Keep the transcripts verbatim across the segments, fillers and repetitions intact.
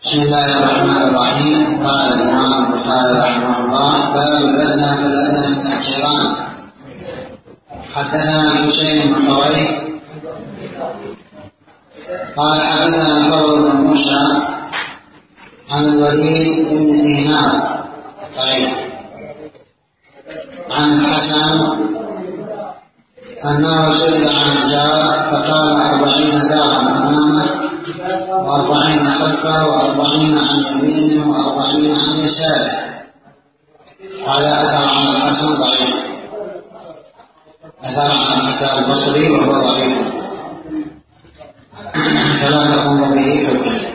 بسم الله الرحمن الرحيم. قال الإمام البخاري رحمه الله: باب الأذنى فالأذنى من الجيران. حدثنا حسين بن حويرث قال حدثنا الفضل بن موسى عن الوليد بن دينار ضعيف عن الحسن أنه سئل عن الجار فقال أربعين دارا أمامه وأربعين خلفه وأربعين عن يمينه وأربعين عن يساره. قال أثر عن الحسن ضعيف، أثر عن الحسن البصري وهو ضعيف فلا تقوم به حجة.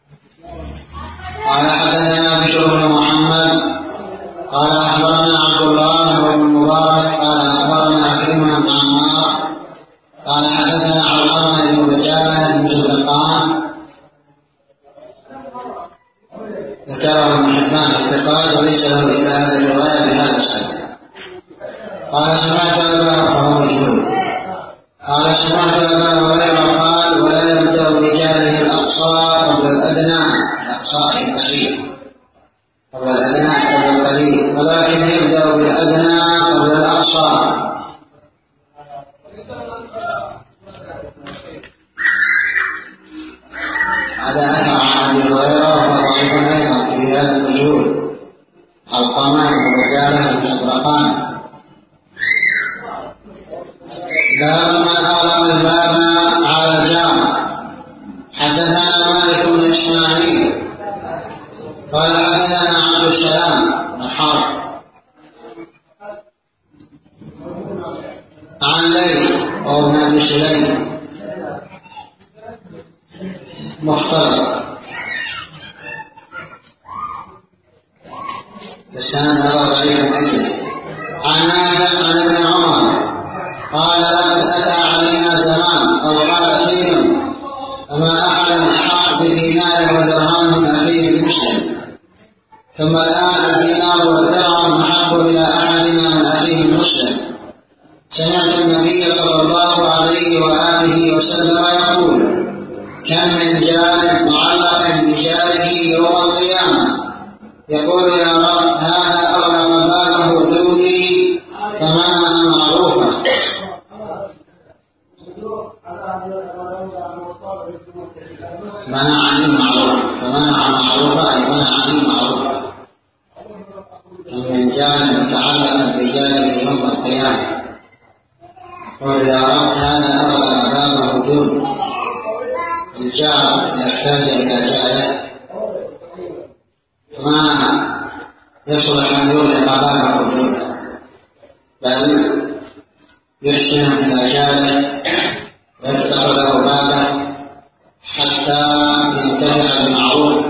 قال حدثنا بشر بن محمد قال أخبرنا عبد الله بن المبارك قال أخبرنا عكرمة بن عمار قال حدثنا علقمة بن رجالة بن زبقان ذكره ابن حبان الثقات وليس له إلا هذه الرواية بهذا السند. قال سمعت أبا وهو مجهول قال سمعت أبا هريرة قال: ولا يبدأ برجاله الأقصى قبل الأدنى، الأقصى البعيد قبل الأدنى قبل القريب، ولكن يبدأ بالأدنى قبل الأقصى. هذا أثر عن أبي هريرة وهو ضعيف أيضا في هذا المجهول. علقمة ورجاله المستبرقان. باب من أغلق الباب على الجار. حدثنا مالك بن إسماعيل قال حدثنا عبد السلام بن حرب عن ليث وابن أبي سليم مختلط لسان هذا ضعيف أيضا. عن نافع عن ابن عمر قال: لقد أتى علينا زمان أو قال حين وما أحد أحق بدينار ودرهم من أخيه المسلم، ثم الآن الدينار والدرهم أحب إلى أحدنا من أخيه المسلم. سمعت النبي صلى الله عليه وآله وسلم يقول: كم من جار معلق بجاره يوم القيامة يقول: يا رب هذا أغلق بابه ذنوبي فمنع معروفا. منع عن المعروف فمنع معروفا أي منع عن المعروف. كم من جار متعلق بجاره يوم القيامة يقول: يا رب هذا أغلق بابه ذنوبي. الجار يحتاج إلى جاره ما يصلح أن يغلق بابه ذنوبا، بل يحسن إلى جاره ويفتح له بابه حتى ينتفع بالمعروف.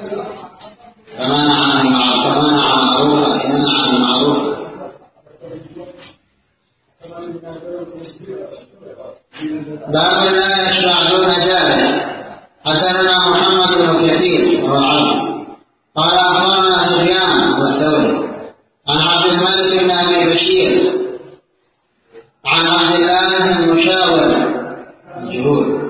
فمنع عن المعروف فمنع معروفا أي منع عن المعروف. باب لا يشفع دون جاره. حدثنا محمد بن كثير وهو العبد قال أخبرنا سفيان والثوري عن عبد الملك بن أبي بشير عن عبد الله بن المشاور مجهول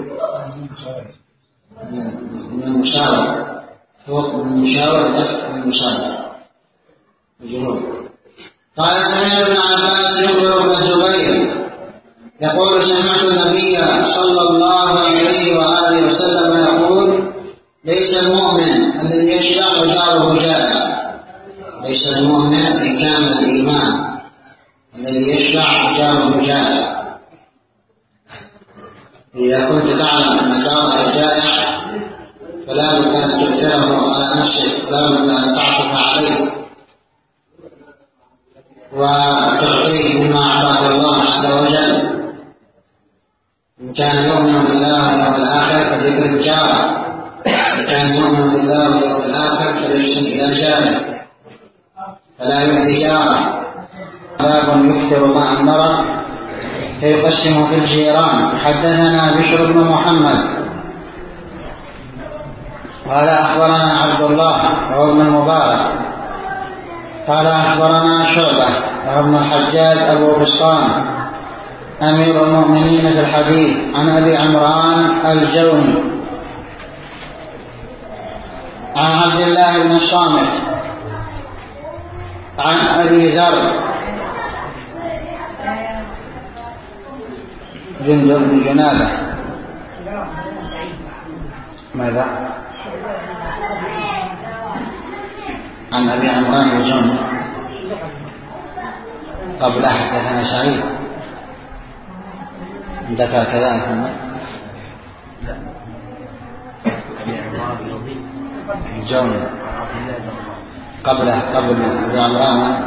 من المشاور فوق من المشاور تحت من المشاور مجهول. قال: سمعت ابن عباس يخبر ابن الزبير يقول: سمعت النبي صلى الله عليه وآله وسلم يقول: ليس المؤمن الذي يشفع وجاره جائع. ليس المؤمن إن كان الإيمان الذي يشفع وجاره جائع. إذا كنت تعلم أن جارك جائع فلا بد أن تؤثره على نفسك، فلا بد أن تعطف عليه وتعطيه مما أعطاه الله عز وجل. إن كان يؤمن بالله واليوم الآخر فليكرم جاره، إن كان يؤمن بالله واليوم الآخر فليحسن إلى جاره فلا يؤذي جاره. باب يكثر مع المرض فيقسم في الجيران. حدثنا بشر بن محمد قال أخبرنا عبد الله وهو ابن المبارك قال أخبرنا شعبة وهو ابن الحجاج أبو بسطام أمير المؤمنين في الحديث عن أبي عمران الجوني عن عبد الله بن الصامت عن أبي ذر جندب بن جنادة. ماذا؟ عن أبي عمران الجن قبل حدثنا سعيد عندك كذا محمد؟ الجون قبله قبل أبي عمران.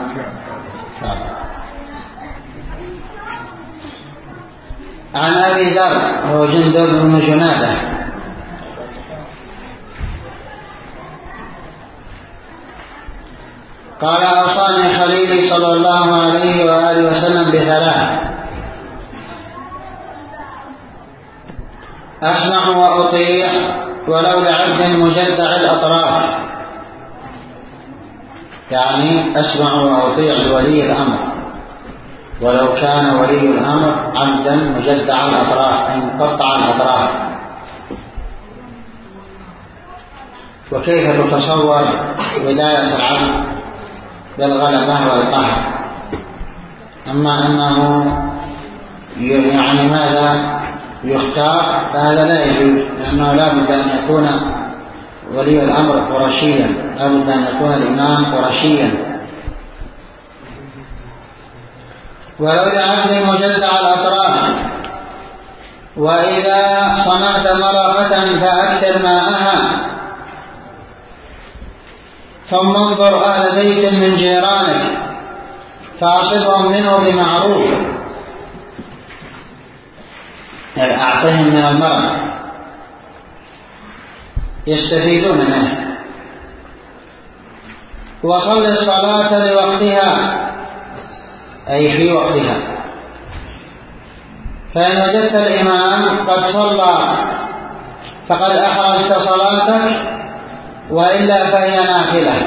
عن أبي ذر هو جندب بن جنادة قال أوصاني خليلي صلى الله عليه وآله وسلم بثلاث: أسمع وأطيع ولو لعبد مجدع الأطراف، يعني أسمع وأطيع لولي الأمر ولو كان ولي الأمر عبدا مجدع الأطراف أي مقطع الأطراف. وكيف تتصور ولاية العبد بالغلبة والقهر؟ أما أنه يعني ماذا يختار فهذا لا يجوز، لأنه لا بد أن يكون ولي الأمر قرشيا، لا بد أن يكون الإمام قرشيا. ولو لعبد مجدع الأطراف. وإذا صنعت مرقة فأكثر ماءها، ثم انظر أهل بيت من جيرانك فأصبهم منه بمعروف، يعني أعطهم من المرق يستفيدون منه. وصل الصلاة لوقتها أي في وقتها، فإن وجدت الإمام قد صلى فقد أحرزت صلاتك، وإلا فهي نافلة.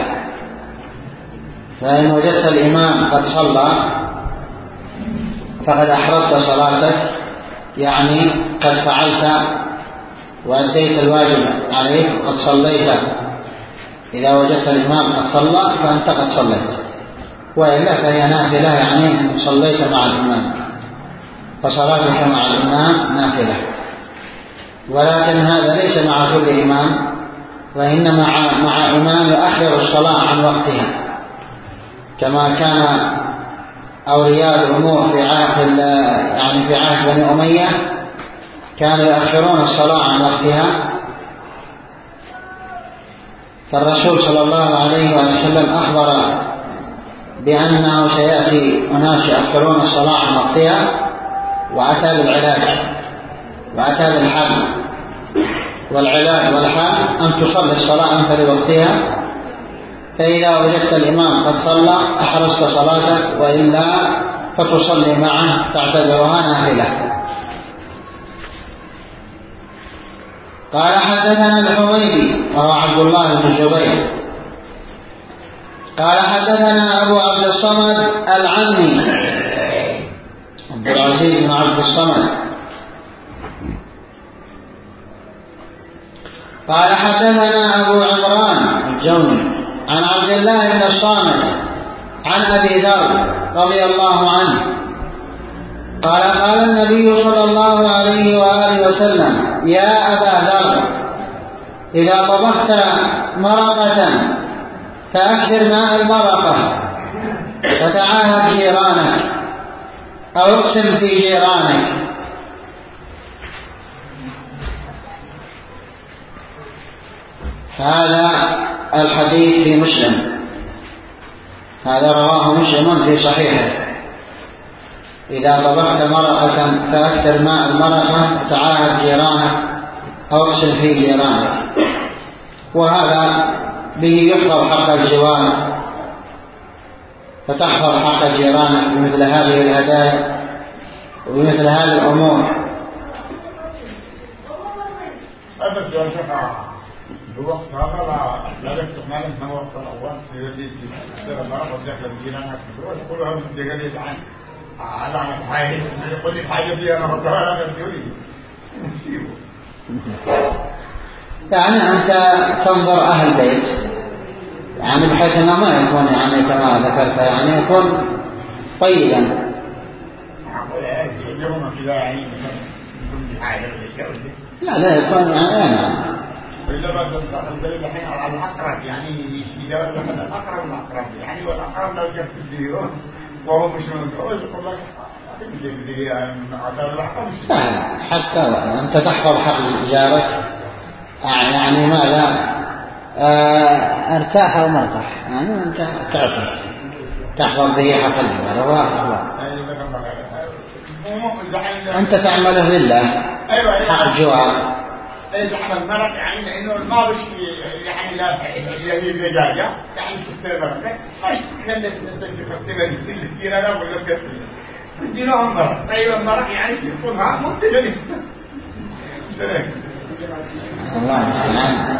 فإن وجدت الإمام قد صلى فقد أحرزت صلاتك، يعني قد فعلت وأديت الواجب عليك قد صليت. إذا وجدت الإمام قد صلى فأنت قد صليت، وإلا فهي نافلة، يعني أن صليت مع الإمام فصلاتك مع الإمام نافلة. ولكن هذا ليس مع كل إمام، وإنما مع, مع إمام يؤخر الصلاة عن وقتها، كما كان أولياء الأمور في عهد يعني في عهد بني أمية كانوا يؤخرون الصلاة عن وقتها. فالرسول صلى الله عليه وسلم أخبر بأنه سيأتي أناس يؤخرون الصلاة عن وقتها، وأتى بالعلاج وأتى بالحل. والعلاج والحل أن تصلي الصلاة أنت لوقتها، فإذا وجدت الإمام قد صلى أحرزت صلاتك، وإلا فتصلي معه تعتبرها نافلة. قال حدثنا الحميدي وهو عبد الله بن جبير قال حدثنا أبو عبد الصمد العمي عبد العزيز بن عبد الصمد قال حدثنا أبو عمران الجوني عن عبد الله بن الصامت عن أبي ذر رضي الله عنه قال قال النبي صلى الله عليه وآله وسلم: يا أبا ذر، إذا طبخت مرقة فأكثر ماء المرقة وتعاهد جيرانك أو اقسم في جيرانك. هذا الحديث في مسلم، هذا رواه مسلم في صحيحه: إذا طبخت مرقة فأكثر ماء المرقة وتعاهد جيرانك أو اقسم في جيرانك. وهذا به يحفظ حق الجيران، فتحفظ حق جيرانك بمثل هذه الهدايا وبمثل هذه الأمور. الوقت هذا لا لا تقنعني من وقت الأول في يدي في سر الله وجهك الجيران كلها من دجالي عن على على حاجة يقول لي حاجة دي أنا بطلع أنا بدوري يعني أنت تنظر أهل بيت، يعني بحيث أنه ما يكون يعني كما ذكرت يعني يكون طيبا. لا لا يكون يعني أنا وإلا بس الدليل الحين على الأقرب، يعني يدور لمن الأقرب الأقرب، يعني والأقرب لو جبت الزيرو وهو مش متجوز يقول لك لا حتى أنت تحفظ حق جارك، يعني ماذا آه ارتاح أو مرتاح، يعني أنت تعطي تحفظ به حق الجار وأخبار أنت تعمله لله حق الجوار. إذا عمل مرق يعني لأنه ما بش يعني لا يهي الرجاجة يعني تستمر مرق ما يتكلم نستجيب تستمر كل كثير لا ولا كثير بدي لهم مرق. طيب المرق يعني يكونها ممتلئ الله سبحانه.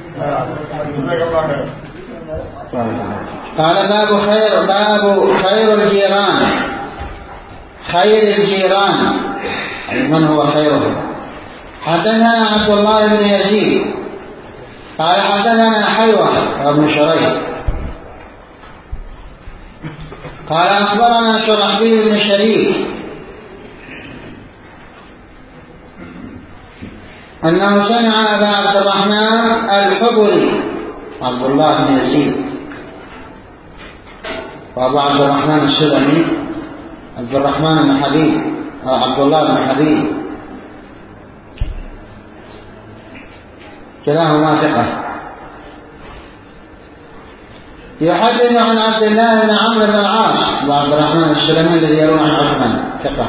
قال باب خير باب خير الجيران. خير الجيران من هو خيرهم؟ حدثنا عبد الله بن يزيد قال حدثنا حيوة بن شريح قال أخبرنا شرحبيل بن شريك أنه سمع أبا عبد الرحمن الحبري عبد الله بن يزيد وأبو عبد الرحمن السلمي عبد الرحمن بن حبيب أو عبد الله بن حبيب كلاهما ثقة يحدث عن عبد الله بن عمرو بن العاص وعبد الرحمن السلمي الذي يروي عن عثمان ثقة،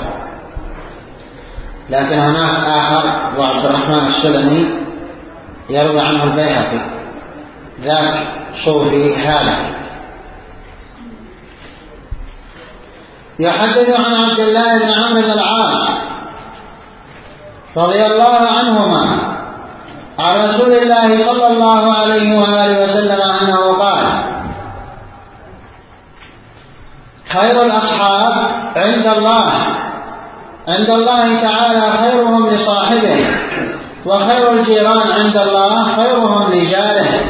لكن هناك آخر وعبد الرحمن السلمي يروي عنه البيهقي ذاك صوفي هالك. يحدث عن عبد الله بن عمرو بن العاص رضي الله عنهما عن رسول الله صلى الله عليه وآله وسلم أنه قال خير الأصحاب عند الله عند الله تعالى خيرهم لصاحبه، وخير الجيران عند الله خيرهم لجاره.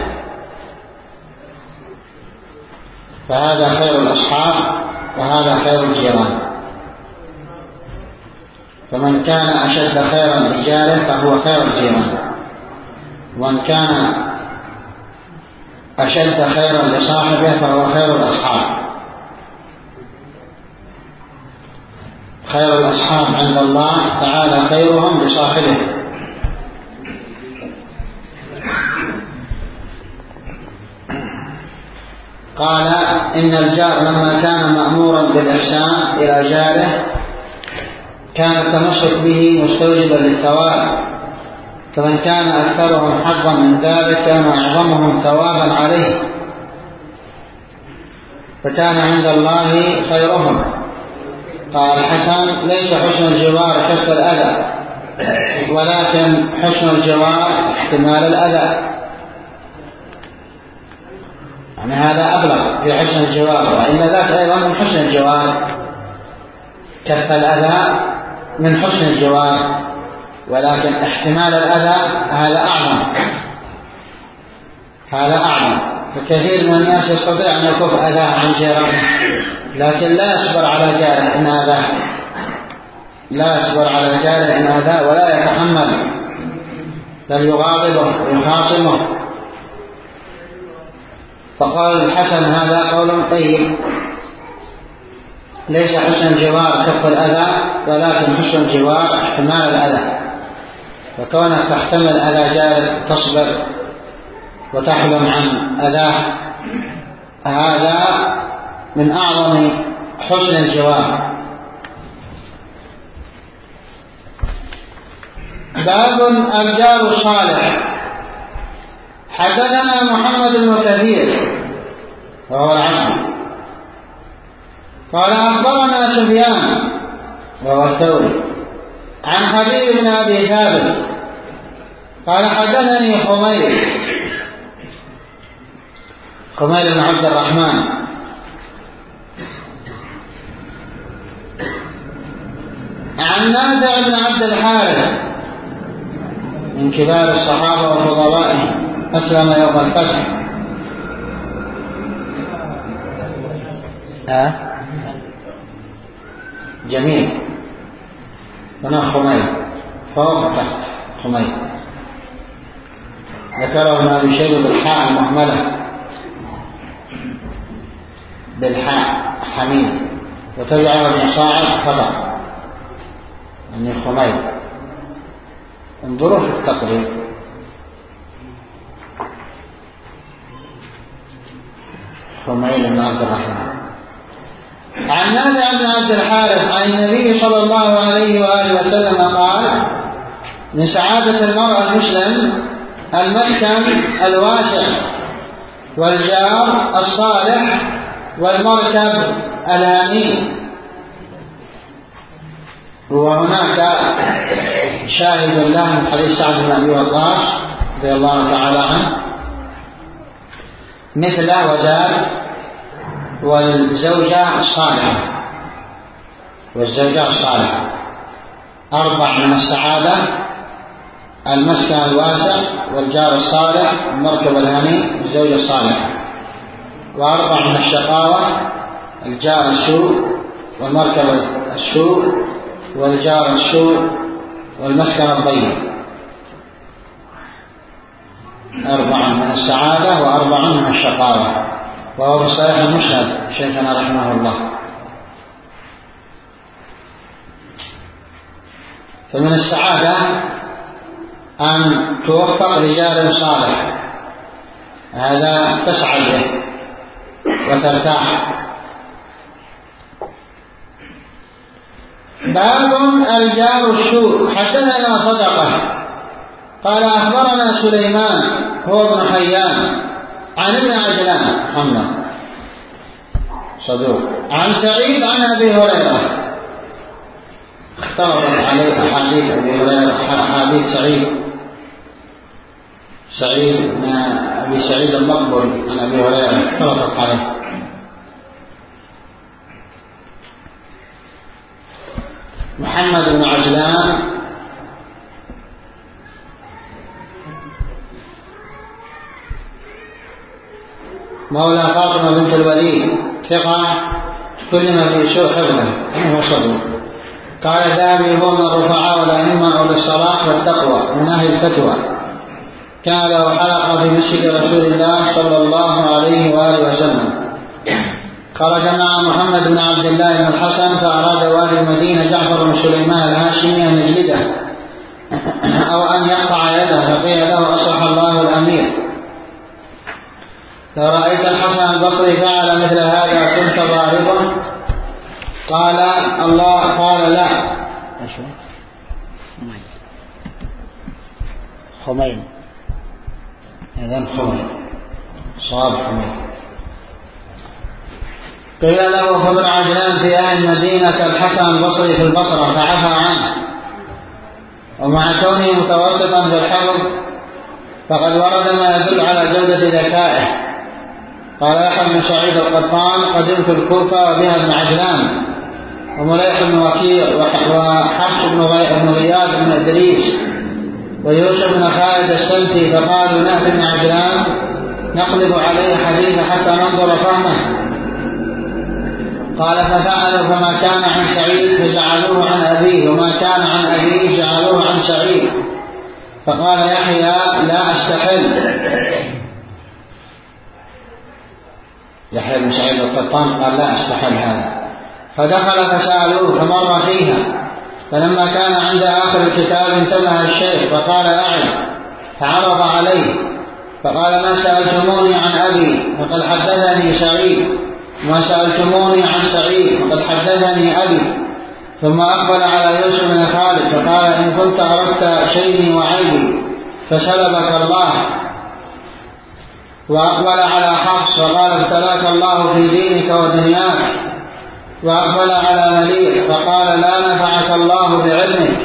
فهذا خير الأصحاب وهذا خير الجيران، فمن كان أشد خيرا لجاره فهو خير الجيران، ومن كان أشد خيرا لصاحبه فهو خير الأصحاب. خير الأصحاب عند الله تعالى خيرهم لصاحبه. قال إن الجار لما كان مأمورا بالإحسان إلى جاره كان التمسك به مستوجبا للثواب، فمن كان أكثرهم حظا من ذلك كان أعظمهم ثوابا عليه، فكان عند الله خيرهم. قال الحسن ليس حسن الجوار كف الأذى، ولكن حسن الجوار احتمال الأذى، يعني هذا أبلغ في حسن الجوار، وإن ذاك أيضا من حسن الجوار. كف الأذى من حسن الجوار، ولكن احتمال الأذى هذا أعظم هذا أعظم. فكثير من الناس يستطيع أن يكف أذى عن جيرانه، لكن لا يصبر على جاره إن أذاه، لا يصبر على جاره إن أذاه ولا يتحمل، بل يغاضبه ويخاصمه. فقال الحسن هذا قول طيب، ليس حسن الجوار كف الأذى، ولكن حسن الجوار احتمال الأذى. فكونك تحتمل أذى جارك تصبر وتحلم عن أذاه، هذا من أعظم حسن الجوار. باب الجار الصالح. حدثنا محمد بن كثير وهو العبد قال أخبرنا سفيان وهو الثوري عن حبيب بن أبي ثابت قال حدثني خمير خمير بن عبد الرحمن عن نافع بن عبد الحارث من كبار الصحابة وفضلائهم، أسلم يوم الفتح. أه؟ جميل. هنا خميل فوق تحت خميل، ذكره ابن أبي شيبة بالحاء المهملة، بالحاء حميد، وتبعه المصاعد خطأ يعني خميل. انظروا في التقريب. خميل بن عبد الرحمن. عن نافع بن عبد الحارث عن النبي صلى الله عليه وآله وسلم قال: من سعادة المرء المسلم المسكن الواسع والجار الصالح والمركب الهنيء. وهناك شاهد له من حديث سعد بن أبي وقاص رضي الله تعالى عنه مثله وزاد: والزوجة الصالحة. والزوجة الصالحة أربع من السعادة: المسكن الواسع والجار الصالح والمركب الهني والزوجة الصالحة. وأربع من الشقاوة: الجار السوء والمركب السوء والجار السوء والمسكن الضيق. أربع من السعادة وأربع من الشقاوة، وهو بصحيح المسند شيخنا رحمه الله. فمن السعادة أن توفق رجال صالح، هذا تسعد به وترتاح. باب الجار السوء. حدثنا صدقة قال أخبرنا سليمان هو ابن حيان عن ابن عجلان محمد صدوق عن سعيد عن أبي هريرة. اختلطت عليه أحاديث أبي هريرة أحاديث سعيد سعيد بن أبي سعيد المقبري عن أبي هريرة اختلطت عليه. محمد بن عجلان مولى فاطمة بنت الوليد ثقة كلم في سوء حفظه هو صدوق. قال ذهبي هو من الرفعاء والأئمة أولي الصلاح والتقوى من أهل الفتوى. كان له حلقة في مسجد رسول الله صلى الله عليه وآله وسلم. خرج مع محمد بن عبد الله بن الحسن فأراد والي المدينة جعفر بن سليمان الهاشمي أن يجلده أو أن يقطع يده، فقيل له: أصلح الله الأمير، لو رأيت الحسن البصري فعل مثل هذا كنت ضاربا؟ قال الله قال لا. خمين إذن خمين صواب خمين. قيل له: فابن عجلان في أهل المدينة كالحسن البصري في البصرة فعفى عنه، ومع كونه متوسطا في الحفظ فقد ورد ما يدل على جودة ذكائه. قال يحيى بن سعيد القطان: قدمت الكوفة وبها ابن عجلان ومليح بن وكيع وحفص بن غياث بن إدريس ويوسف بن خالد السمتي، فقالوا: نأتي بن عجلان نقلب عليه حديث حتى ننظر فهمه. قال: ففعلوا، فما كان عن سعيد فجعلوه عن أبيه، وما كان عن أبيه جعلوه عن سعيد. فقال يحيى: لا أستحل. يحيى بن سعيد القطان قال: لا أستحل هذا. فدخل فسألوه فمر فيها، فلما كان عند آخر الكتاب انتبه الشيخ فقال: أعد. فعرض عليه فقال: ما سألتموني عن أبي فقد حدثني سعيد، وما سألتموني عن سعيد فقد حدثني أبي. ثم أقبل على يوسف بن خالد فقال: إن كنت عرفت شيئي وعيبي فسلبك الله. وأقبل على حفص فقال: ابتلاك الله في دينك ودنياك. وأقبل على مليح فقال: لا نفعك الله بعلمك.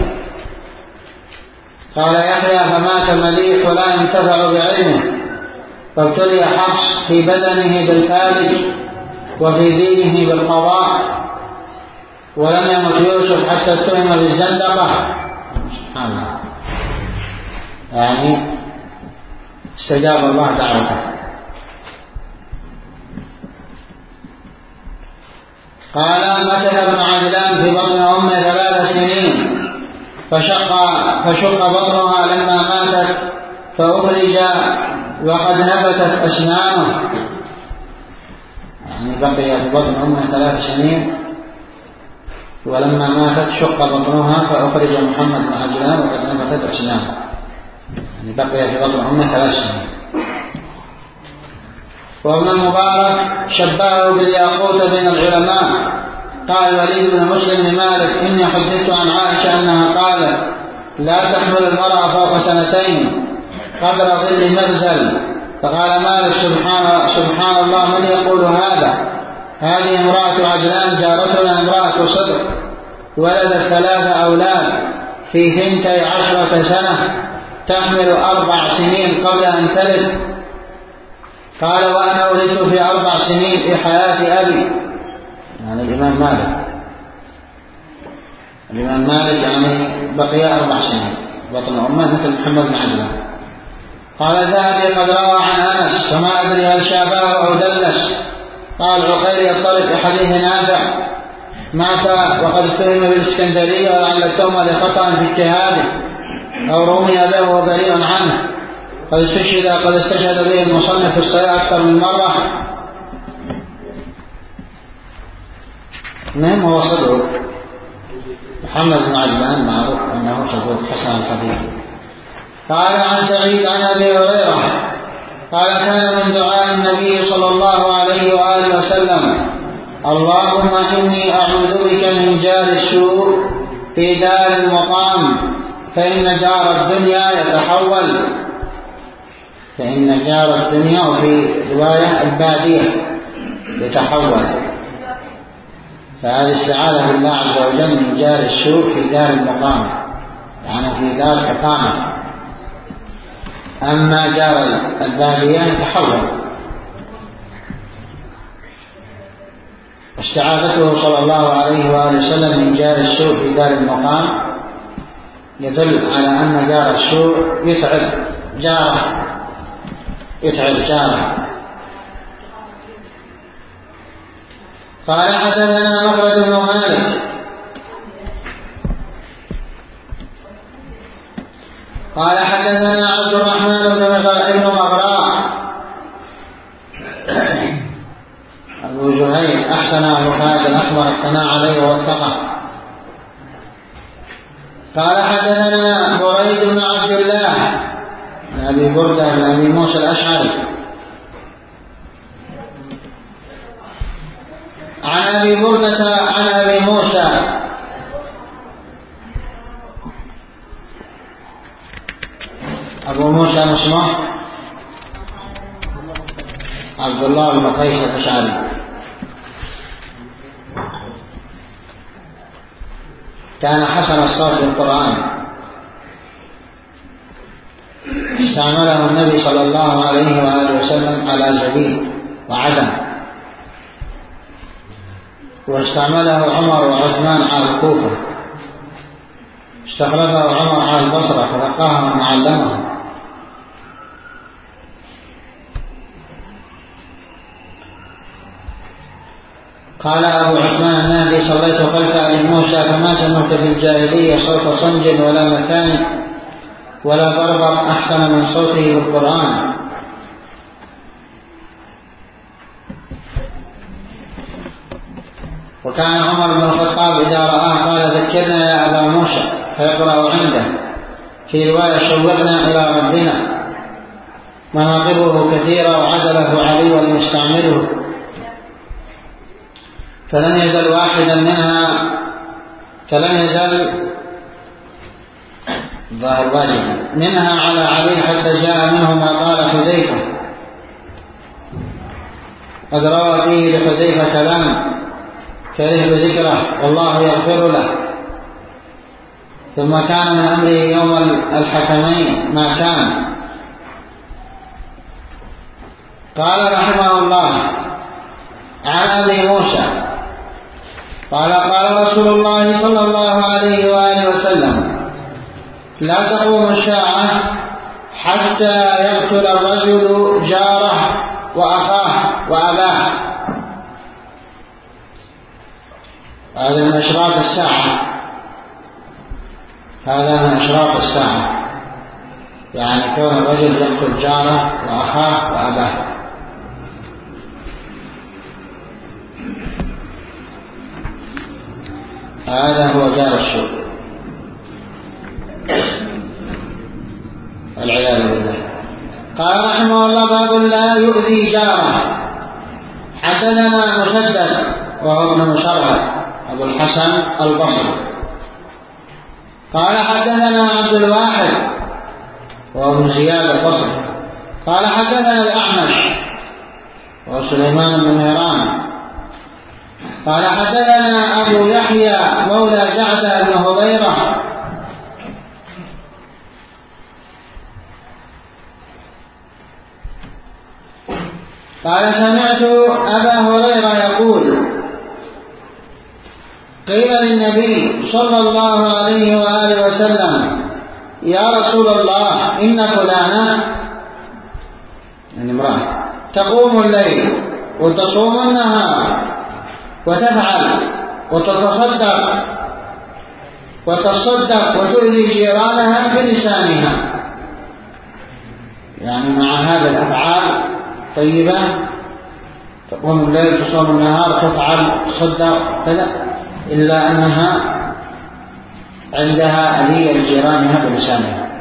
قال يحيى: فمات مليح ولا ينتفع بعلمه. فابتلي حفص في بدنه بالفارج وفي دينه بالقضاء، ولم يمت يوسف حتى اتهم بالزندقة. سبحان الله. يعني استجاب الله دعوته. قال مكث ابن عجلان في بطن أمه ثلاث سنين فشق, فشق بطنها لما ماتت فأخرج وقد نبتت أسنانه، يعني بقي في بطن أمه ثلاث سنين ولما ماتت شق بطنها فأخرج محمد بن عجلان وقد نبتت أسنانه، يعني بقي في بطن أمه ثلاث سنين. وابن المبارك شبهه بالياقوت بين العلماء. قال الوليد بن مسلم لمالك إني حدثت عن عائشة أنها قالت لا تحمل المرأة فوق سنتين قدر ظل مرزل، فقال مالك سبحان, سبحان الله من يقول هذا؟ هذه امرأة عجلان جارتنا امرأة صدق ولدت ثلاثة أولاد في ثنتي عشرة سنة تحمل أربع سنين قبل أن تلد. قال وأنا ولدت في أربع سنين في حياة أبي، يعني الإمام مالك الإمام مالك يعني بقي أربع سنين بطن أمه مثل محمد بن عجلان. قال الذهبي قد روى عن أنس فما أدري هل شابه أو دلس. قال عقيل يضطرب في حديث نافع مات وقد اتهم بالإسكندرية ولعل التهمة لخطأ في اجتهاده أو رمي له وبريء عنه، قد استشهد قد استشهد به المصنف في الصحيح أكثر من مرة. من هو صدوق؟ محمد بن عجلان معروف أنه صدوق حسن الحديث. قال عن سعيد عن أبي هريرة قال كان من دعاء النبي صلى الله عليه وآله وسلم اللهم إني أعوذ بك من جار السوء في دار المقام فإن جار الدنيا يتحول، فإن جار الدنيا وفي رواية البادية يتحول، فهذه استعاذة بالله عز وجل من جار السوء في دار المقام، يعني في دار إقامة. أما جار البادية يتحول. استعاذته صلى الله عليه وآله وسلم من جار السوء في دار المقام يدل على أن جار السوء يتعب جاره يتعب جاره. قال حدثنا مخرج بن مالك قال حدثنا عبد الرحمن بن مغراء أبو زهير أحسن أبو خالد الأحمر الثناء عليه ووثقه. قال حدثنا بريد بن عبد الله عن أبي بردة بن أبي موسى الأشعري عن أبي بردة عن أبي موسى أبو موسى مسمى عبد الله بن قيس الأشعري كان حسن الصوت بالقرآن، استعمله النبي صلى الله عليه وآله وسلم على زبيب وعدم، واستعمله عمر وعثمان على الكوفة، استخلفه عمر على البصرة ففقههم وعلمهم. قال أبو عثمان النهدي صليت خلف أبي موسى فما سمعت في الجاهلية صوت صنج ولا مكان ولا بربر أحسن من صوته بالقرآن. وكان عمر بن الخطاب إذا رآه قال ذكرنا يا أبا موسى فيقرأ عنده، في رواية شوقنا إلى ربنا، مناقبه كثيرة وعدله علي ومستعمله، فلم يزل واحدا منها فلم يزل ظاهر واجبا منها على علي حتى جاء منه ما قال حذيفة، قد روى فيه لحذيفة كلام كرهت ذكره والله يغفر له، ثم كان من أمره يوم الحكمين ما كان. قال رحمه الله عن أبي موسى قال قال رسول الله صلى الله عليه وآله وسلم لا تقوم الساعة حتى يقتل الرجل جاره وأخاه وأباه. هذا من أشراط الساعة، هذا من أشراط الساعة، يعني كون الرجل يقتل جاره وأخاه وأباه. هذا هو جار السوء والعياذ بالله. قال رحمه الله: باب لا يؤذي جاره. حدثنا مسدد وهو ابن مشرف أبو الحسن البصري قال حدثنا عبد الواحد وهو ابن زياد البصري قال حدثنا الأعمش وهو سليمان بن مهران قال حدثنا أبو يحيى مولى جعد بن هبيرة قال سمعت أبا هريرة يقول: قيل للنبي صلى الله عليه وآله وسلم: يا رسول الله، إن فلانة يعني امرأة تقوم الليل وتصوم النهار وتفعل وتتصدق وتصدق وتؤذي جيرانها بلسانها، يعني مع هذه الأفعال طيبة، تقوم الليل تصوم النهار تفعل تصدق كذا، إلا أنها عندها أذية لجيرانها بلسانها.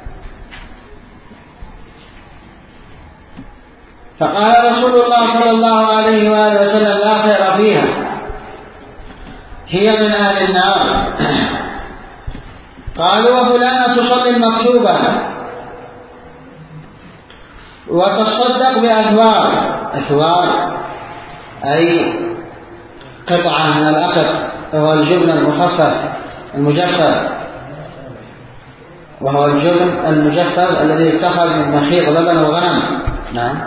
فقال رسول الله صلى الله عليه وآله وسلم: لا خير فيها، هي من أهل النار. قالوا: وفلانة تصلي المكتوبة وتصدق بأثوار. أثوار أي قطعة من الأقط، وهو الجبن المخفف المجفف، وهو الجبن المجفف الذي يتخذ من مخيط لبن الغنم. نعم.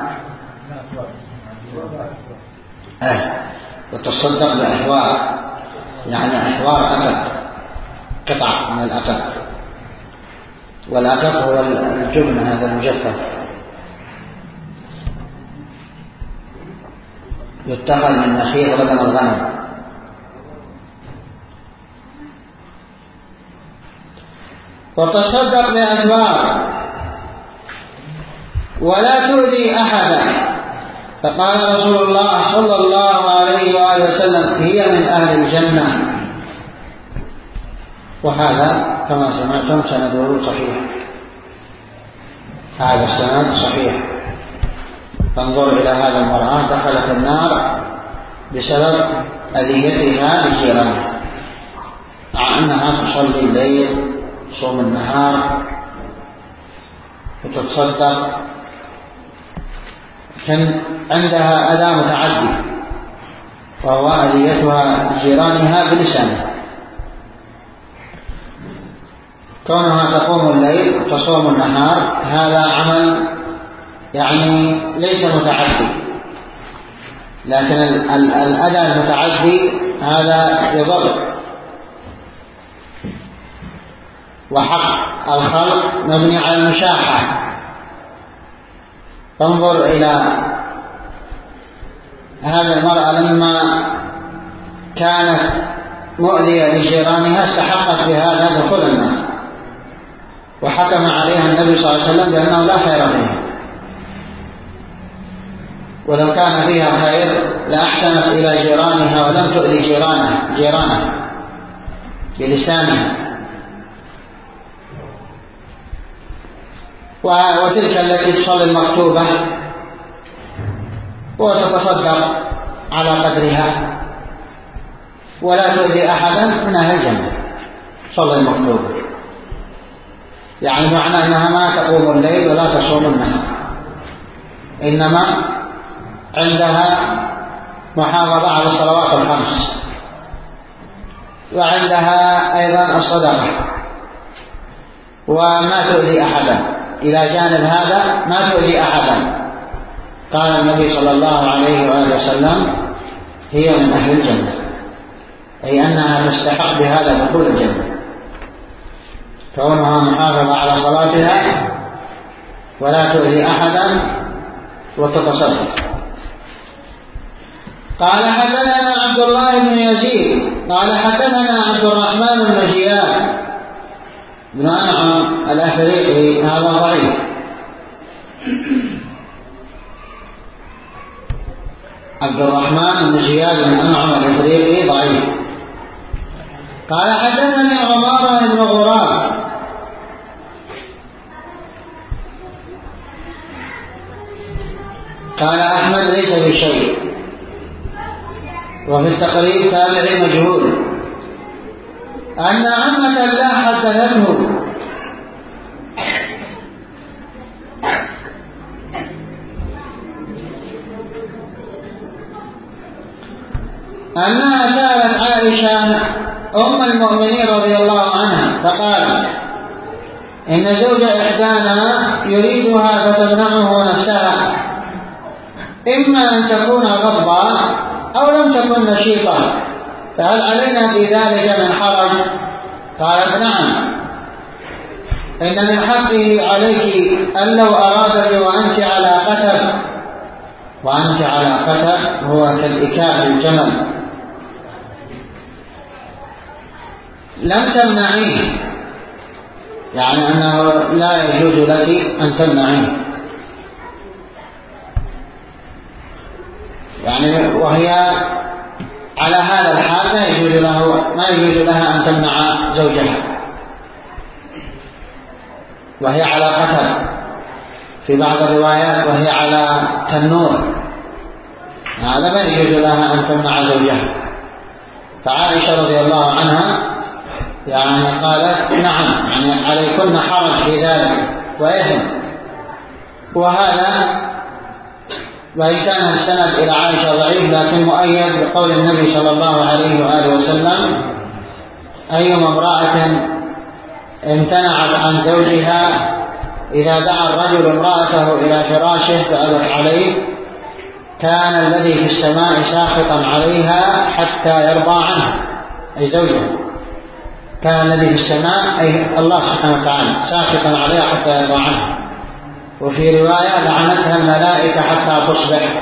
أه. وتصدق بأحوار، يعني أحوار أقط، قطعة من الأقط، والأقط هو الجبن هذا المجفف يتخذ من مخيط لبن الغنم. وتصدق بأثوار ولا تؤذي أحدا. فقال رسول الله صلى الله عليه وآله وسلم: هي من أهل الجنة. وهذا كما سمعتم سنده صحيح، هذا السند صحيح. فانظر إلى هذا المرأة دخلت النار بسبب أذيتها لجيرانها، مع أنها تصلي الليل تصوم النهار وتتصدق، كان عندها أذى متعدي وهو أذيتها لجيرانها بلسانها. كونها تقوم الليل وتصوم النهار هذا عمل يعني ليس متعدي، لكن الأذى المتعدي هذا يضر. وحق الخلق مبني على المشاحة. فانظر إلى هذه المرأة لما كانت مؤذية لجيرانها استحقت بهذا دخول النار، وحكم عليها النبي صلى الله عليه وسلم بأنه لا خير فيها، ولو كان فيها خير لأحسنت إلى جيرانها ولم تؤذي جيرانها جيرانها بلسانها. وتلك التي تصلي المكتوبة وتتصدق على قدرها ولا تؤذي أحدا من أهل الجنة، صلي المكتوبة، يعني معنى أنها ما تقوم الليل ولا تصوم النهار، إنما عندها محافظة على الصلوات الخمس، وعندها أيضا الصدقة، وما تؤذي أحدا. إلى جانب هذا ما تؤذي أحدا. قال النبي صلى الله عليه وآله وسلم: هي من أهل الجنة، أي أنها تستحق بهذا دخول الجنة، كونها محافظة على صلاتها ولا تؤذي أحدا وتتصدق. قال حدثنا عبد الله بن يزيد قال حدثنا عبد الرحمن بن زياد بن أنعم الأفريقي، هذا ضعيف. عبد الرحمن بن زياد بن أنعم الأفريقي ضعيف. قال حدثني عمارة بن غراب قال أحمد ليس بشيء، وفي التقريب تابعي مجهول، أن عمة لا حدثته أنها سألت عائشة أم المؤمنين رضي الله عنها فقالت: إن زوج إحدانا يريدها فتمنعه نفسها، إما أن تكون غضبا أو لم تكن نشيطا، فهل علينا في ذلك من حرج؟ قالت: نعم، إن من حقه عليك أن لو أرادك وأنت على قتل، وأنت على قتل هو كالإكاب الجمل، لم تمنعيه، يعني أنه لا يجوز لك أن تمنعيه، يعني وهي على هذا الحال ما يجوز له ما يجوز لها أن تمنع زوجها، وهي على قتل، في بعض الروايات وهي على تنور، هذا ما يجوز لها أن تمنع زوجها. فعائشة رضي الله عنها يعني قالت: نعم، يعني عليكن حرج في ذلك وإثم. وهذا وإن كان السند إلى عائشة ضعيف لكن مؤيد بقول النبي صلى الله عليه وآله وسلم: أيما امرأة امتنعت عن زوجها إذا دعا الرجل امرأته إلى فراشه فأبت عليه كان الذي في السماء ساخطا عليها حتى يرضى عنها، أي زوجها، كان الذي في السماء أي الله سبحانه وتعالى ساخطا عليها حتى يرضى عنها. وفي رواية: لعنتها الملائكة حتى تصبح.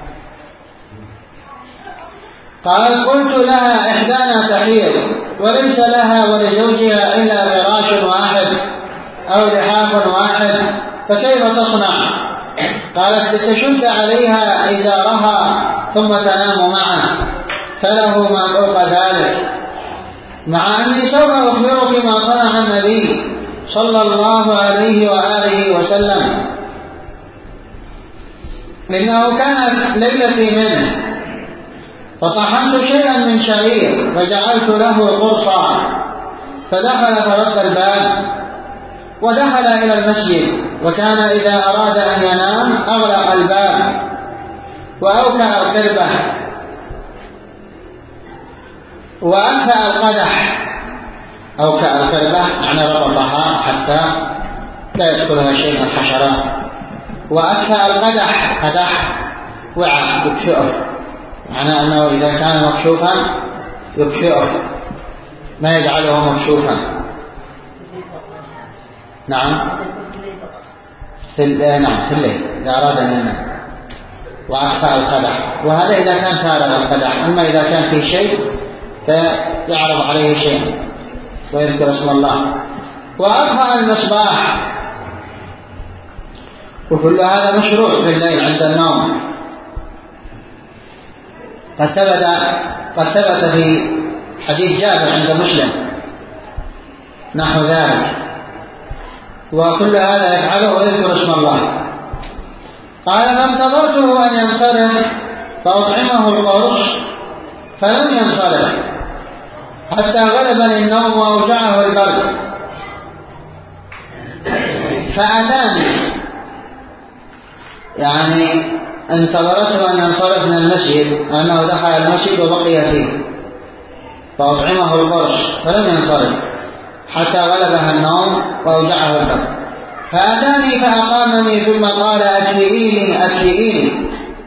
قال: قلت لها: إحدانا تحيض وليس لها ولزوجها إلا فراش واحد أو لحاف واحد، فكيف تصنع؟ قالت: تشد عليها إزارها ثم تنام معه، فله ما فوق ذلك، مع أني سوف أخبرك ما صنع النبي صلى الله عليه وآله وسلم، إنه كانت ليلتي منه فطحنت شيئا من شعير فجعلت له قرصا، فدخل فرد الباب ودخل إلى المسجد، وكان إذا أراد أن ينام أغلق الباب وأوكأ القربة وأنفأ القدح. أوكأ القربة يعني ربطها حتى لا يدخلها شيء من الحشرات، وأكفأ القدح قدح وعاء يكفئه، معنى أنه إذا كان مكشوفا يكفئه ما يجعله مكشوفا. نعم في نعم في الليل إذا أراد أن ينام. وأكفأ القدح، وهذا إذا كان فارغ القدح، أما إذا كان فيه شيء فيعرض عليه شيء ويذكر اسم الله. وأطفأ المصباح، وكل هذا مشروع في الليل عند النوم. قد ثبت قد ثبت في حديث جابر عند مسلم نحو ذلك. وكل هذا يفعله ويذكر اسم الله. قال: فانتظرته أن ينصرف فأطعمه القرص فلم ينصرف حتى غلبني النوم وأوجعه البرد، فأتاني، يعني انتظرته أن ينصرف من المسجد، أنه دخل المسجد وبقي فيه، فأطعمه القرص فلم ينصرف حتى غلبها النوم وأوجعه البرد، فأتاني فأقامني ثم قال: أكفئيني أكفئيني.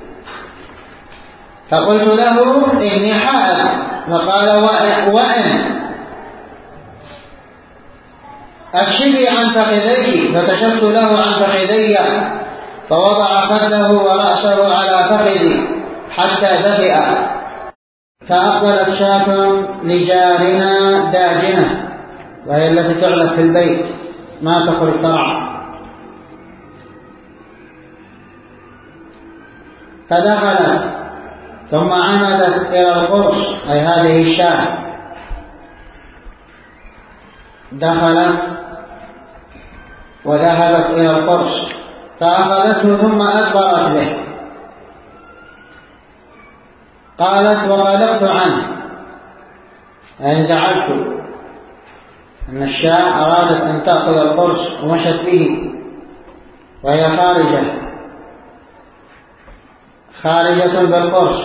فقلت له: إني حائض. فقال: وإن اكشفي عن فخذيك، فكشفت له عن فخذي، فوضع خده ورأسه على فخذي حتى دفئ. فأقبلت شاة لجارنا داجنة، وهي التي تعلق في البيت ما تخرج ترعى، فدخلت ثم عمدت إلى القرص، أي هذه الشاة، دخلت وذهبت إلى القرص فأخذته ثم أدبرت به. قالت وقلقت عنه، أي زعلت أن الشاة أرادت أن تأخذ القرص ومشت به وهي خارجة خارجة بالقرص،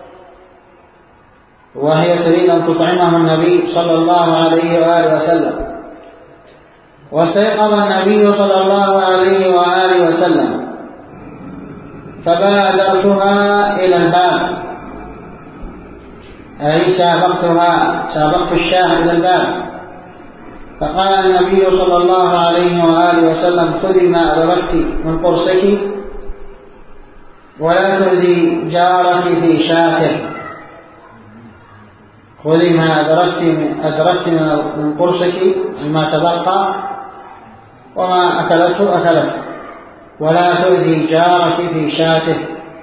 وهي تريد أن تطعمه النبي صلى الله عليه وآله وسلم. واستيقظ النبي صلى الله عليه وآله وسلم، فبادرتها إلى الباب، أي سابقتها سابقت الشاة إلى الباب. فقال النبي صلى الله عليه وآله وسلم خذي ما أدركت من قرصك ولا تؤذي جارك في شاته، خذي ما أدركت من, أدركت من قرصك مما تبقى وما أكلته أكلته، ولا تؤذي جارك في شاته.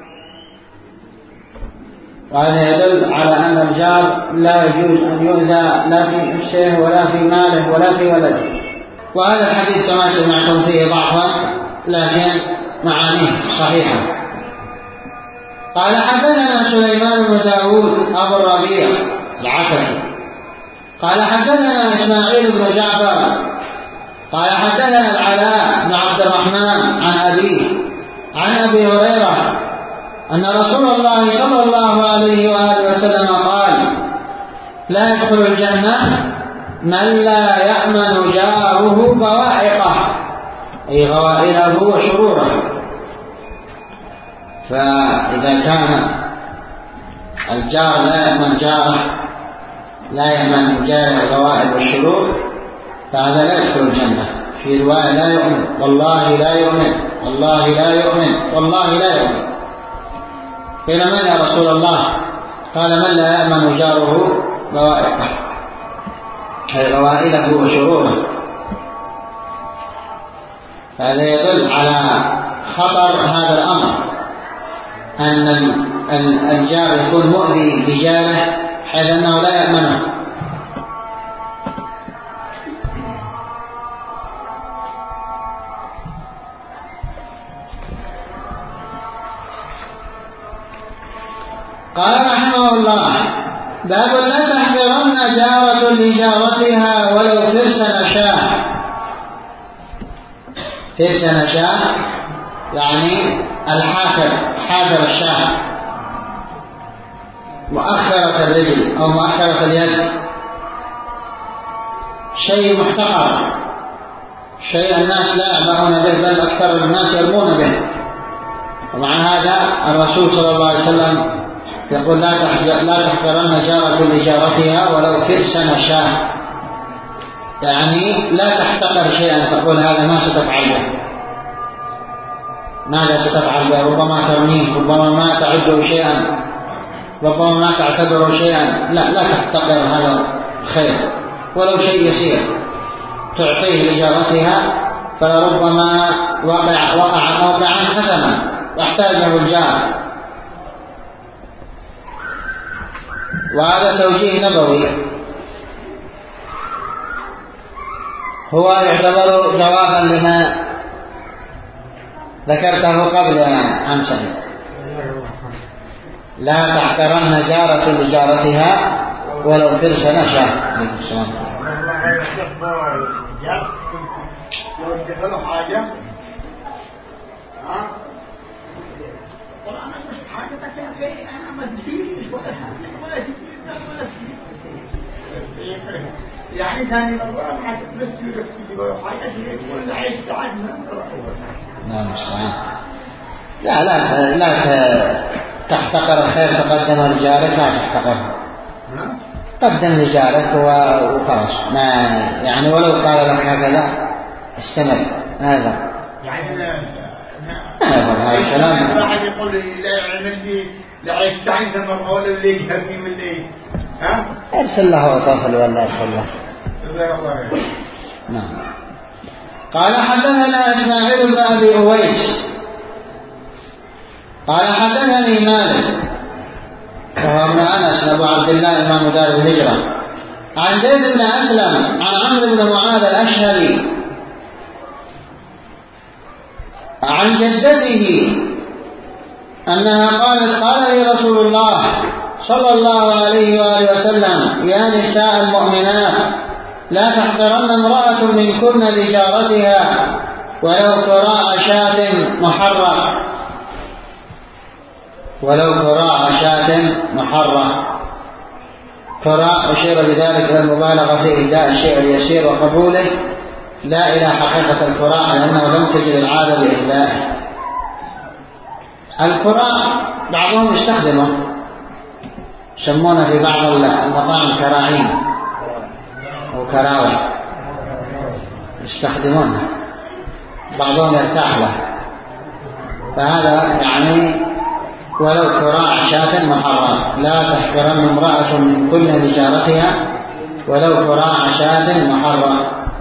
وهذا يدل على أن الجار لا يجوز أن يؤذى لا في نفسه ولا في ماله ولا في ولده. وهذا الحديث كما سمعتم فيه ضعفا لكن معانيه صحيحة. قال حدثنا سليمان بن داود أبو الربيع العتكي قال حدثنا إسماعيل بن جعفر قال حدثنا العلاء بن عبد الرحمن عن أبيه عن أبي هريرة أن رسول الله صلى الله عليه وآله وسلم قال لا يدخل الجنة من لا يأمن جاره بوائقه، أي غوائله وشروره. فإذا كان الجار لا يأمن جاره لا يأمن جاره الغوائل والشرور فهذا لا يدخل الجنة. في رواية لا يؤمن، والله لا يؤمن، والله لا يؤمن، والله لا يؤمن. قيل من يا رسول الله؟ قال من لا يأمن جاره بوائقه، أي غوائله وشروره. هذا يدل على خطر هذا الأمر، أن الجار يكون مؤذي لجاره حيث أنه لا يأمنه. قال رحمه الله باب لا تحقرن جارة لجارتها ولو فرس نشاه. فرس نشاه يعني الحافر، حافر الشاه، مؤخرة الرجل أو مؤخرة اليد، شيء محتقر، شيء الناس لا يعبرون به بل أكثر الناس يرمون به. ومع هذا الرسول صلى الله عليه وسلم يقول لا تحقرن جارة لجارتها ولو فرس نشاه، يعني لا تحتقر شيئا تقول هذا ما ستفعل به، ماذا ستفعل به، ربما ترميه، ربما ما تعده شيئا، ربما ما تعتبره شيئا. لا لا تحتقر هذا الخير ولو شيء يسير تعطيه لجارتها، فلربما وقع وقع موقعا حسنا يحتاجه الجار. وهذا توجيه نبوي هو يعتبر جوابا لما ذكرته قبل أمس، لا تحقرن جارة لجارتها ولو فرس نشاه. يعني ثاني مرة حتى بس يقول حاجة يقول عيش تعبنا. نعم صحيح. لا لا لا تحتقر الخير تقدم لجارك، لا تحتقر قدم لجارك وخلاص، ما يعني ولو قال لك هكذا استمر هذا يعني هذا الكلام. واحد يقول لا يعمل لي لا يستعين ثم قول اللي يهمني من ايه ها ارسل له طفل ولا ارسل له. نعم. قال حدثنا اسماعيل بن ابي اويس قال حدثني مالك وهو ابن انس ابو عبد الله امام دار الهجره عن زيد بن اسلم عن عمرو بن معاذ الاشهري عن جدته انها قالت قال لي رسول الله صلى الله عليه واله وسلم يا نساء المؤمنات لا تحقرن امرأة منكن لجارتها ولو كراع شاة محرة ولو كراع شاة محرة. كراع أشير بذلك إلى المبالغة في إهداء الشيء اليسير وقبوله لا إلى حقيقة الكراع لأنه لم تجد العادة بإهدائه. الكراع بعضهم يستخدمه يسمونه في بعض المطاعم كراعين أو كراوي يستخدمونه بعضهم يرتاح له، فهذا يعني ولو كراع شاة محرم لا تحقرن امرأة من كل لجارتها ولو كراع شاة محرم.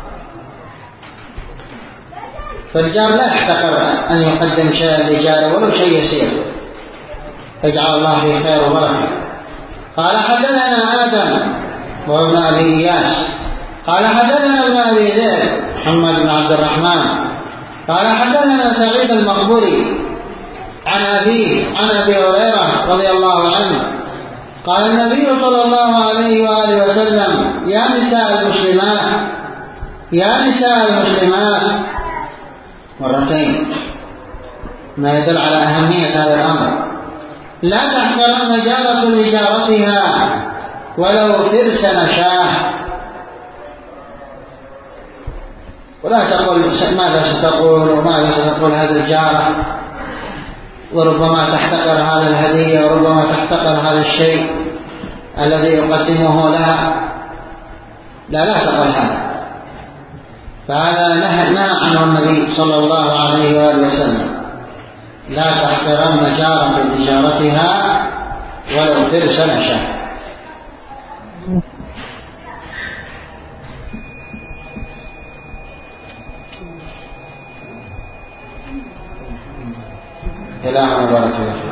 فالجار لا يحتقر أن يقدم شيئا لجاره ولو شيء يسير يجعل الله فيه خير وبركة. قال حدثنا آدم وابن أبي إياس قال حدثنا ابن أبي ذئب محمد بن عبد الرحمن قال حدثنا سعيد المقبري عن أبيه عن أبي هريرة رضي الله عنه قال النبي صلى الله عليه وآله وسلم يا نساء المسلمات يا نساء المسلمات مرتين ما يدل على أهمية هذا الأمر. لا تحقرن جارة لجارتها ولو فرس نشاه. ولا تقول ماذا ستقول وماذا ستقول هذه الجارة، وربما تحتقر هذا الهدية وربما تحتقر هذا الشيء الذي يقدمه لها. لا لا تقول هذا، فهذا نهى عنه النبي صلى الله عليه وآله وسلم. لا تحقرن جارة لجارتها ولو فرس نشاه. إلهنا بارك الله.